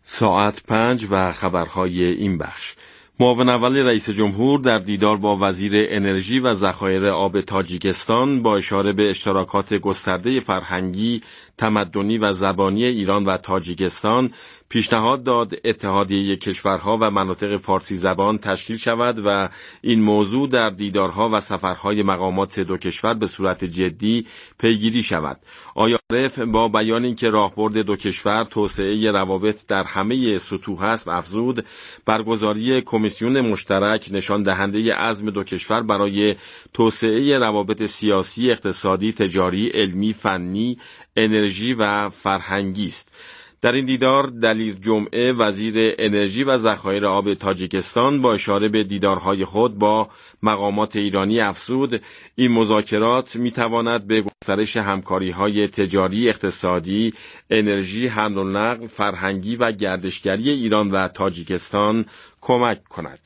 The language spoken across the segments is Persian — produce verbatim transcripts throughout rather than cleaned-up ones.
ساعت پنج و خبرهای این بخش. معاون اول رئیس جمهور در دیدار با وزیر انرژی و ذخایر آب تاجیکستان با اشاره به اشتراکات گسترده فرهنگی، تمدنی و زبانی ایران و تاجیکستان پیشنهاد داد اتحادیه کشورها و مناطق فارسی زبان تشکیل شود و این موضوع در دیدارها و سفرهای مقامات دو کشور به صورت جدی پیگیری شود. آقای عارف با بیان اینکه راهبرد دو کشور توسعه روابط در همه سطوح است افزود برگزاری کمیسیون مشترک نشان دهنده عزم دو کشور برای توسعه روابط سیاسی، اقتصادی، تجاری، علمی، فنی، انرژی و فرهنگی است. در این دیدار دلیر جمعه وزیر انرژی و ذخایر آب تاجیکستان با اشاره به دیدارهای خود با مقامات ایرانی افزود این مذاکرات میتواند به گسترش همکاری‌های تجاری، اقتصادی، انرژی، حمل و نقل، فرهنگی و گردشگری ایران و تاجیکستان کمک کند.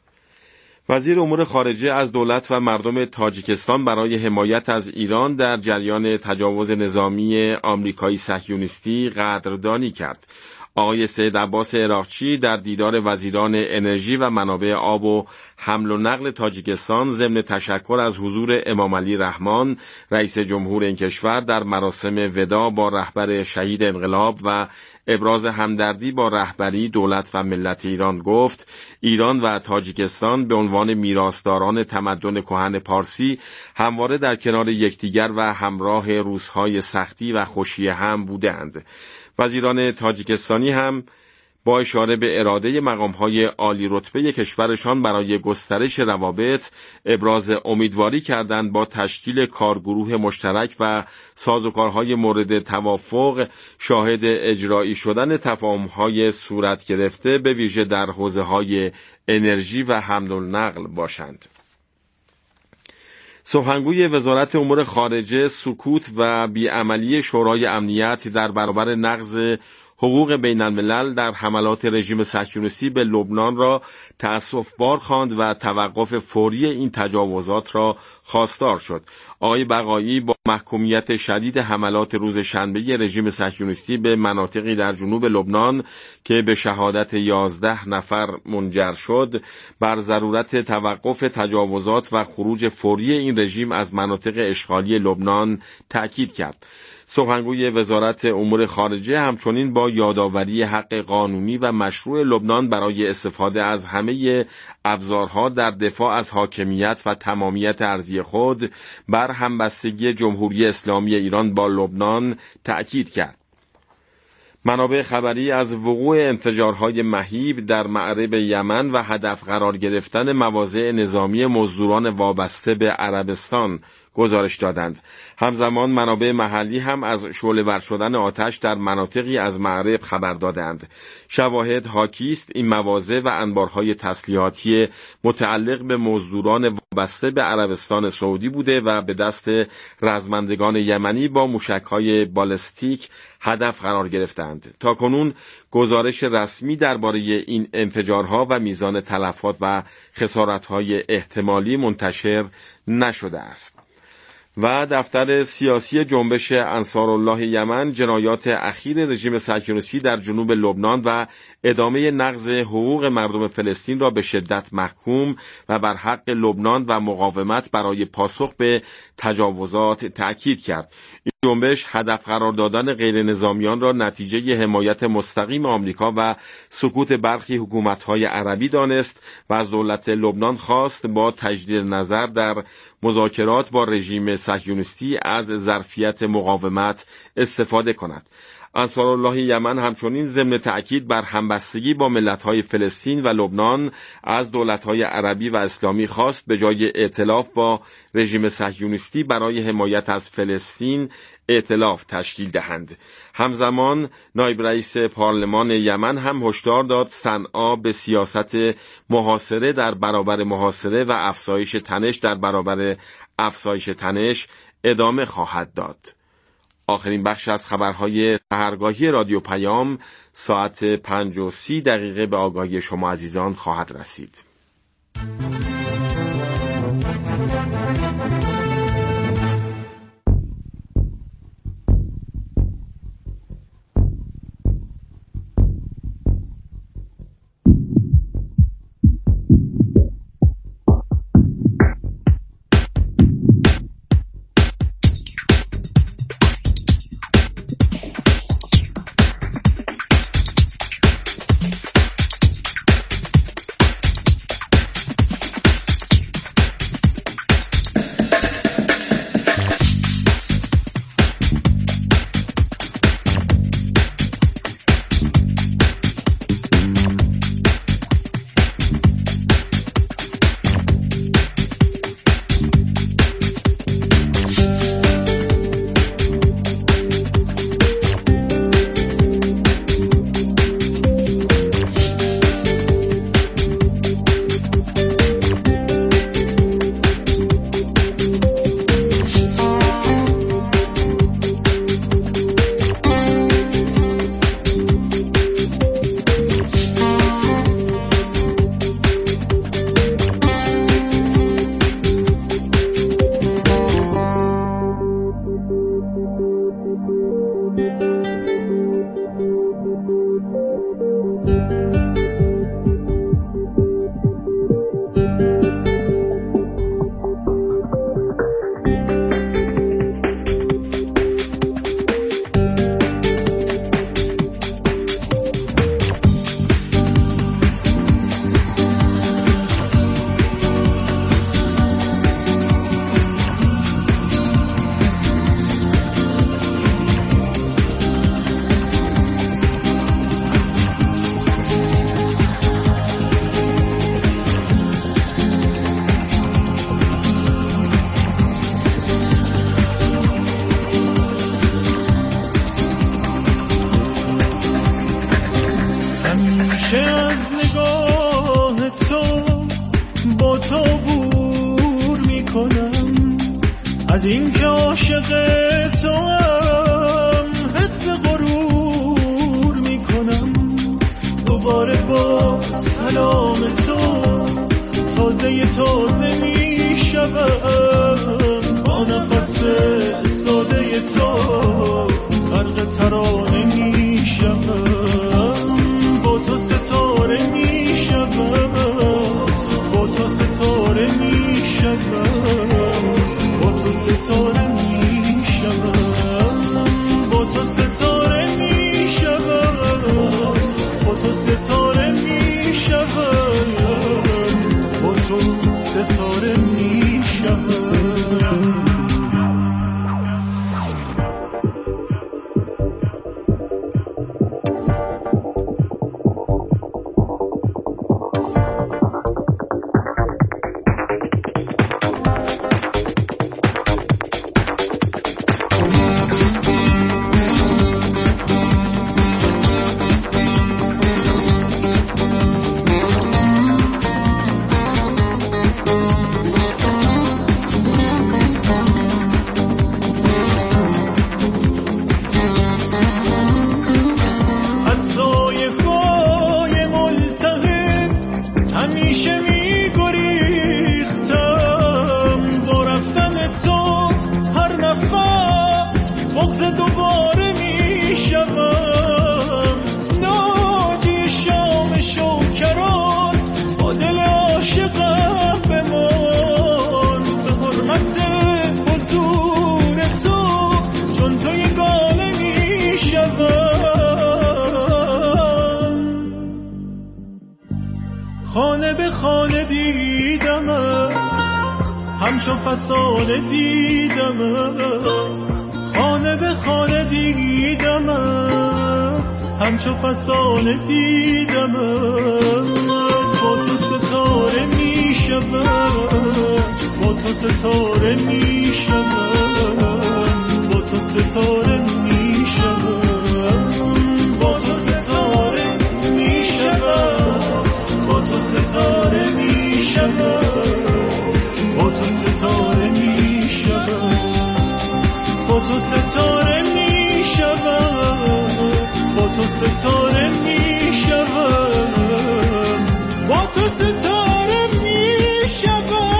وزیر امور خارجه از دولت و مردم تاجیکستان برای حمایت از ایران در جریان تجاوز نظامی آمریکایی صهیونیستی قدردانی کرد. آقای سید عباس عراقچی در دیدار وزیران انرژی و منابع آب و حمل و نقل تاجیکستان ضمن تشکر از حضور امام علی رحمان رئیس جمهور این کشور در مراسم وداع با رهبر شهید انقلاب و ابراز همدردی با رهبری دولت و ملت ایران گفت ایران و تاجیکستان به عنوان میراثداران تمدن کهن پارسی همواره در کنار یکدیگر و همراه روزهای سختی و خوشی هم بودند. وزیران تاجیکستانی هم با اشاره به اراده مقام‌های عالی رتبه کشورشان برای گسترش روابط ابراز امیدواری کردند با تشکیل کارگروه مشترک و سازوکارهای مورد توافق شاهد اجرایی شدن تفاهم‌های صورت گرفته به ویژه در حوزه‌های انرژی و حمل و نقل باشند. سخنگوی وزارت امور خارجه سکوت و بیعملی شورای امنیت در برابر نقض حقوق بین الملل در حملات رژیم صهیونیستی به لبنان را تأسف‌بار خواند و توقف فوری این تجاوزات را خواستار شد. آقای بقایی با محکومیت شدید حملات روز شنبه رژیم صهیونیستی به مناطقی در جنوب لبنان که به شهادت یازده نفر منجر شد، بر ضرورت توقف تجاوزات و خروج فوری این رژیم از مناطق اشغالی لبنان تأکید کرد. سخنگوی وزارت امور خارجه همچنین با یادآوری حق قانونی و مشروع لبنان برای استفاده از همه ابزارها در دفاع از حاکمیت و تمامیت ارضی خود بر همبستگی جمهوری اسلامی ایران با لبنان تأکید کرد. منابع خبری از وقوع انفجارهای مهیب در معرب یمن و هدف قرار گرفتن مواضع نظامی مزدوران وابسته به عربستان گزارش دادند. همزمان منابع محلی هم از شعله‌ور شدن آتش در مناطقی از معرب خبر دادند. شواهد حاکی است این مواضع و انبارهای تسلیحاتی متعلق به مزدوران وابسته به عربستان سعودی بوده و به دست رزمندگان یمنی با موشک‌های بالستیک هدف قرار گرفتند. تاکنون گزارش رسمی درباره این انفجارها و میزان تلفات و خسارت‌های احتمالی منتشر نشده است. و دفتر سیاسی جنبش انصارالله یمن جنایات اخیر رژیم صهیونیستی در جنوب لبنان و ادامه نقض حقوق مردم فلسطین را به شدت محکوم و بر حق لبنان و مقاومت برای پاسخ به تجاوزات تأکید کرد. این جنبش هدف قرار دادن غیر نظامیان را نتیجه حمایت مستقیم آمریکا و سکوت برخی حکومت‌های عربی دانست و از دولت لبنان خواست با تجدید نظر در مذاکرات با رژیم صهیونیستی از ظرفیت مقاومت استفاده کند. انصارالله یمن همچنین ضمن تأکید بر همبستگی با ملت‌های فلسطین و لبنان از دولت‌های عربی و اسلامی خواست به جای ائتلاف با رژیم صهیونیستی برای حمایت از فلسطین ائتلاف تشکیل دهند. همزمان نایب رئیس پارلمان یمن هم هشدار داد صنعا به سیاست محاصره در برابر محاصره و افزایش تنش در برابر افزایش تنش ادامه خواهد داد. آخرین بخش از خبرهای سحرگاهی رادیو پیام ساعت پنج و سی دقیقه به آگاهی شما عزیزان خواهد رسید. همیشه از نگاه تو با تو بور میکنم، از اینکه عاشق تو هم حس غرور میکنم. دوباره با سلام تو تازه تازه میشوم، با نفس ساده تو غرق ترانه میشوم، با تو ستاره میشوم، با تو ستاره میشوم، با تو ستاره میشوم، با تو ستاره میشوم، با تو ستاره میشوم، با تو ستاره میشوم. همیشه میگریختم با رفتن تو، هر نفس بغض دوباره میشوم. ناجی شام شوکران با دل عاشقم بمان، به حرمت حضور تو چون تو یگانه میشوم. خانه به خانه دیدمت، همچو فسانه دیدمت. خانه به خانه دیدمت، همچو فسانه دیدمت. با تو ستاره میشوم، با تو ستاره میشوم، با تو ستاره میشوم، با تو ستاره میشوم، با تو ستاره میشوم، با تو ستاره میشوم، با تو ستاره میشوم، با تو ستاره میشوم، با تو ستاره میشوم.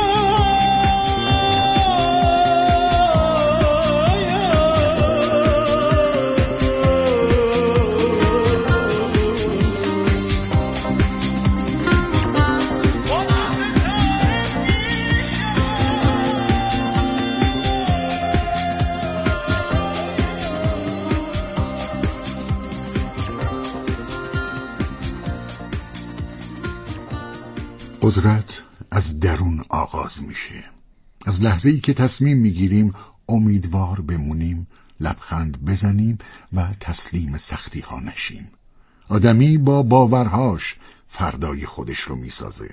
قدرت از درون آغاز میشه. از لحظه‌ای که تصمیم میگیریم امیدوار بمونیم، لبخند بزنیم و تسلیم سختی ها نشیم. آدمی با باورهاش فردای خودش رو میسازه.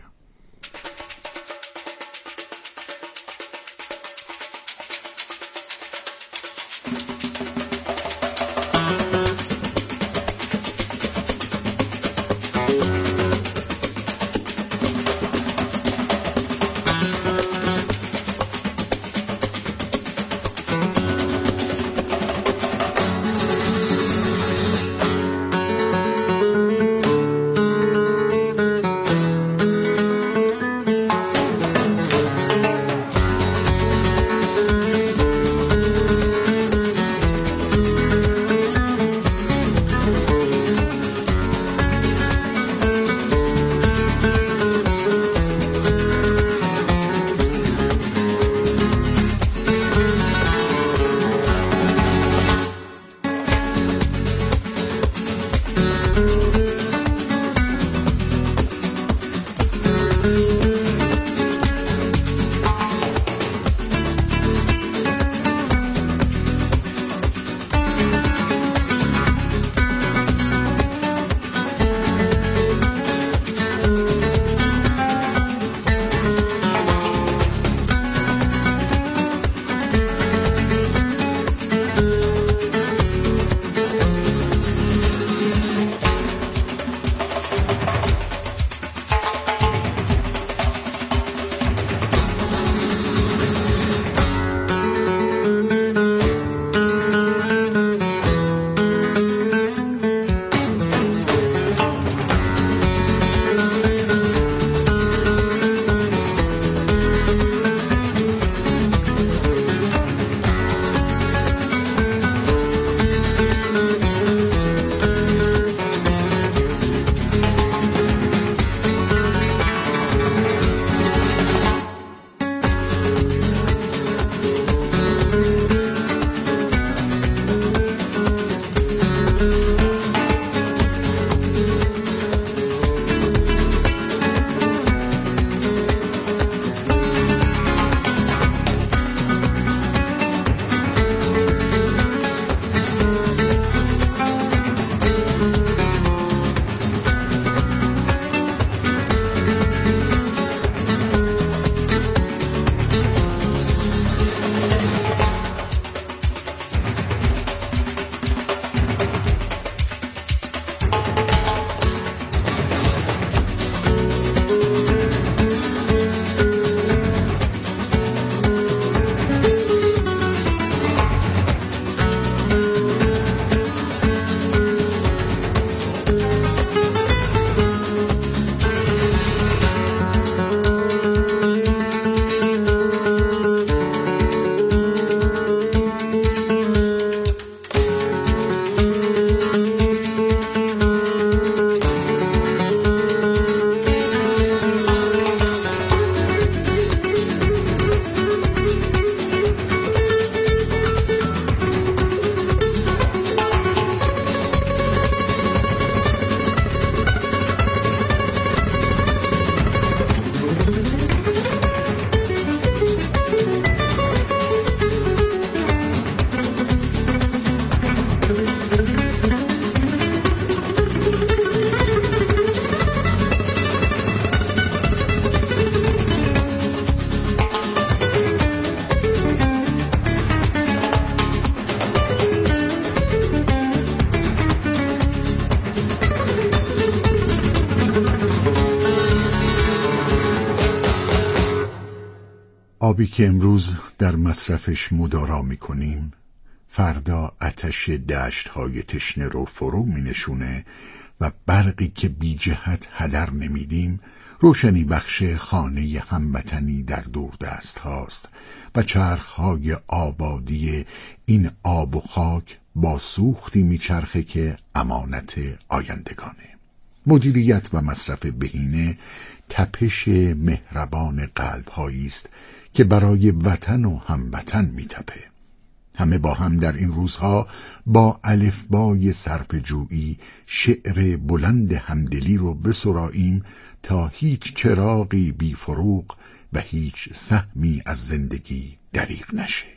آبی که امروز در مصرفش مدارا میکنیم فردا آتش دشت‌های تشنه رو فرو مینشونه و برقی که بی جهت هدر نمیدیم روشنی بخش خانه هموطنی در دور دست هاست و چرخهای آبادی این آب و خاک با سوختی میچرخه که امانت آیندگانه. مدیریت و مصرف بهینه تپش مهربان قلب‌هایی است که برای وطن و هموطن میتپه. همه با هم در این روزها با الفبای صرفه‌جویی شعر بلند همدلی رو بسراییم تا هیچ چراغی بی فروغ و هیچ سهمی از زندگی دریغ نشه.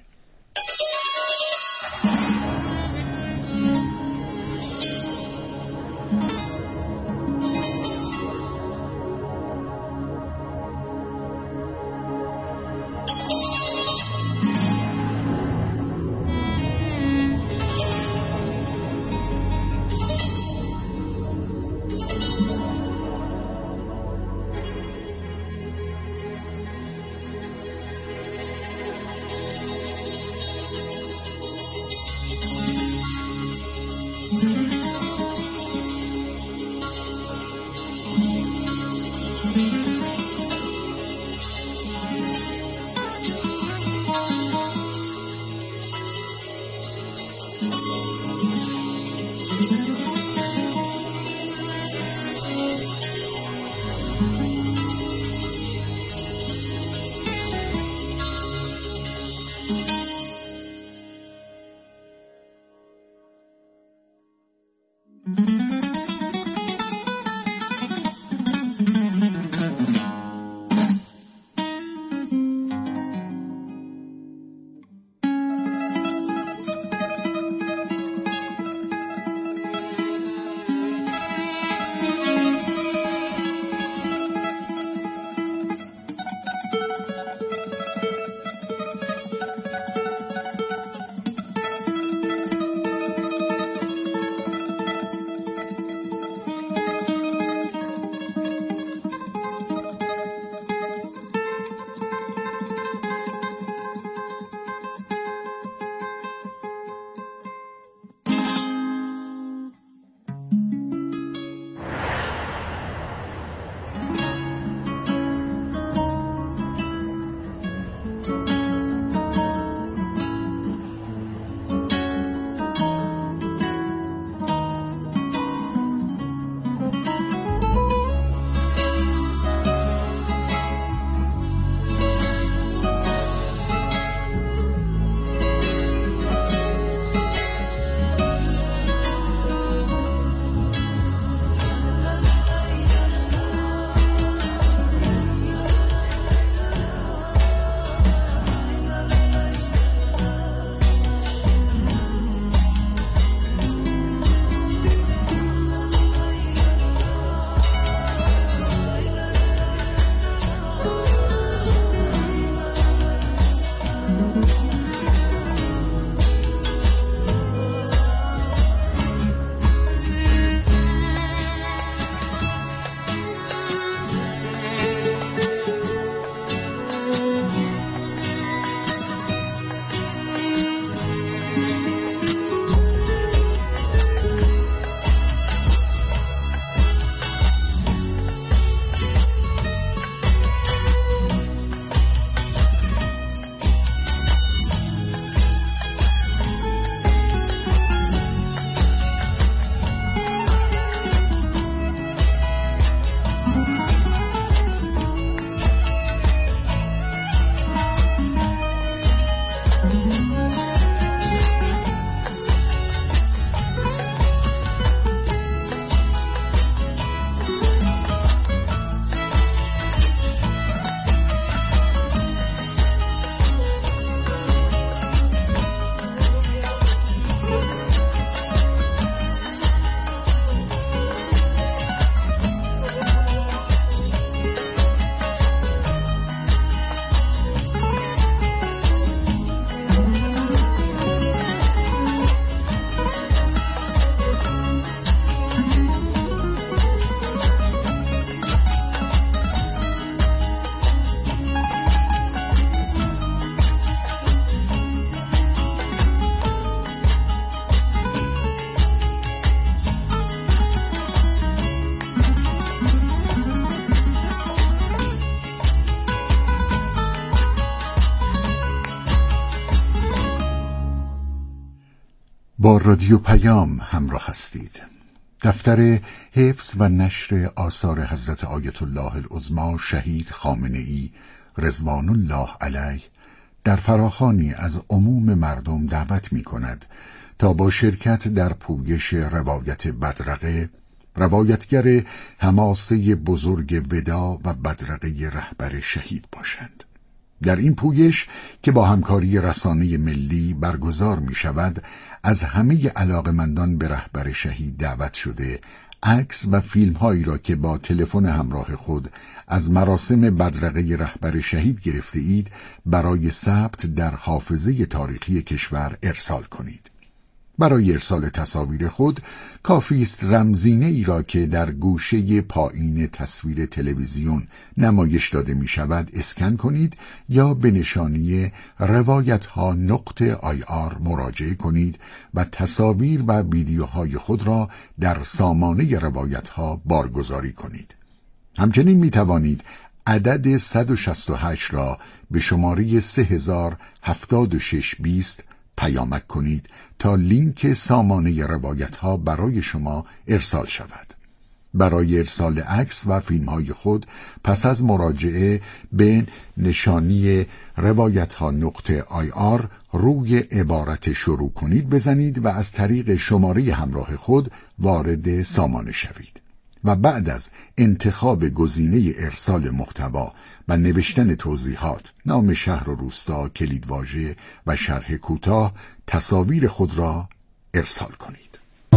با رادیو پیام همراه هستید. دفتر حفظ و نشر آثار حضرت آیت الله العظمی شهید خامنه‌ای رضوان الله علیه در فراخوانی از عموم مردم دعوت می کند تا با شرکت در پویش روایت بدرقه، روایتگر حماسه بزرگ ودا و بدرقه رهبر شهید باشند. در این پویش که با همکاری رسانه ملی برگزار می شود، از همه علاقمندان به رهبر شهید دعوت شده عکس و فیلم هایی را که با تلفن همراه خود از مراسم بدرقه رهبر شهید گرفته اید برای ثبت در حافظه تاریخی کشور ارسال کنید. برای ارسال تصاویر خود کافی است رمزینه ای را که در گوشه پایین تصویر تلویزیون نمایش داده می شود اسکن کنید یا به نشانی روایت ها نقطه آی آر مراجعه کنید و تصاویر و ویدیوهای خود را در سامانه روایت ها بارگذاری کنید. همچنین می توانید عدد صد و شصت و هشت را به شماره سه هزار هفتاد و شش بیست پیامک کنید تا لینک سامانه روایت ها برای شما ارسال شود. برای ارسال عکس و فیلم های خود پس از مراجعه به نشانی روایت ها نقطه آی آر روی عبارت شروع کنید بزنید و از طریق شماره همراه خود وارد سامانه شوید و بعد از انتخاب گزینه ارسال محتوا و نوشتن توضیحات، نام شهر و روستا، کلیدواژه و شرح کوتاه تصاویر خود را ارسال کنید.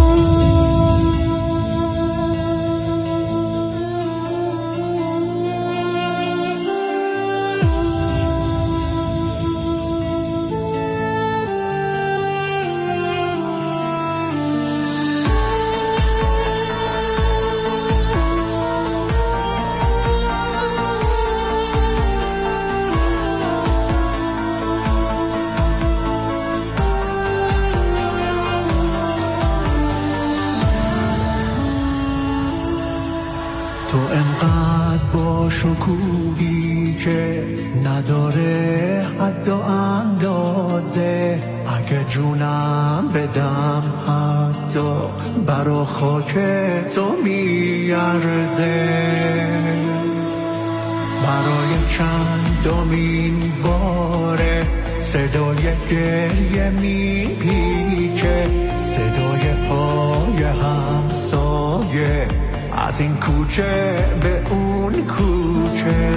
تو انقدر با شکوهی که نداره حد و اندازه، اگه جونم بدم حتی برا خاک تو میارزه. برای چندمین باره صدای گریه میپیچه، صدای پای همسایه از این کوچه به اون کوچه.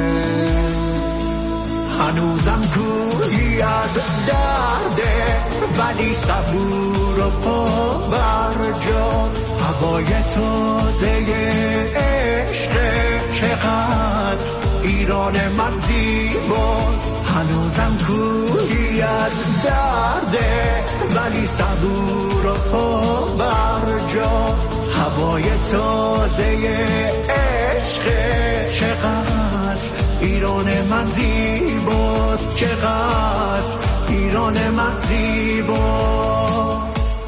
هنوزم کوهی از درده ولی صبور و پا برجاست. هوای تازه عشق چقدر ایران من زیباست. هنوزم کوهی از درده ولی صبور و پا برجاست. هوای تازه عشق چقدر ایران من زیباست، چقدر ایران من زیباست.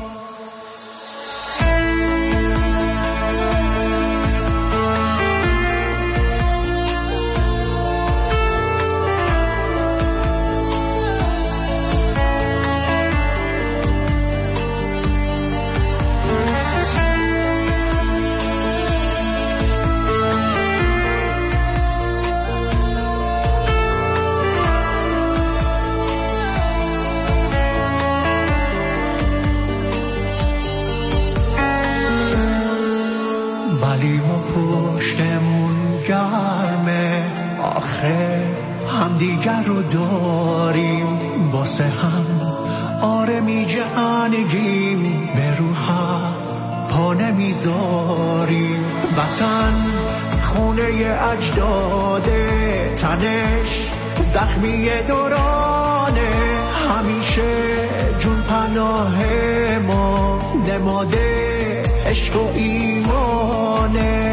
ولی ما پشتمون گرمه، آخه هم دیگر رو داریم، واسه هم آره می جنگیم، به روح پا نمیذاریم. وطن خونه اجداده، تنش زخمی دورانه، همیشه جون پناه ما، نماده عشق و ایمانه.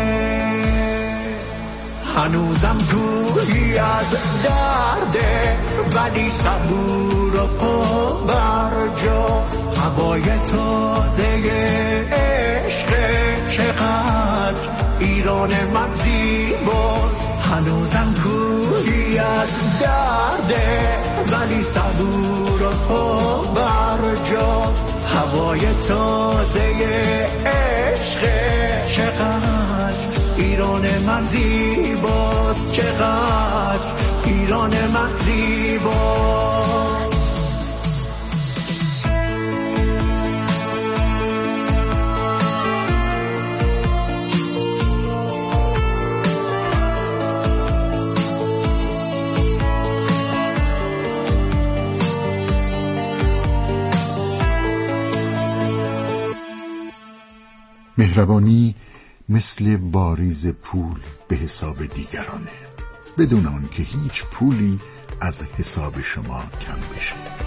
هنوزم گویی از درده ولی صبور و پا برجاست. هوای تازه عشق چقدر ایران من زیباست. هنوزم کوهی از درده ولی صبور و پا برجاست. هوای تازه عشق چقدر ایران من زیباست، چقدر ایران من زیباست. مهربانی مثل واریز پول به حساب دیگرانه، بدون آن که هیچ پولی از حساب شما کم بشه.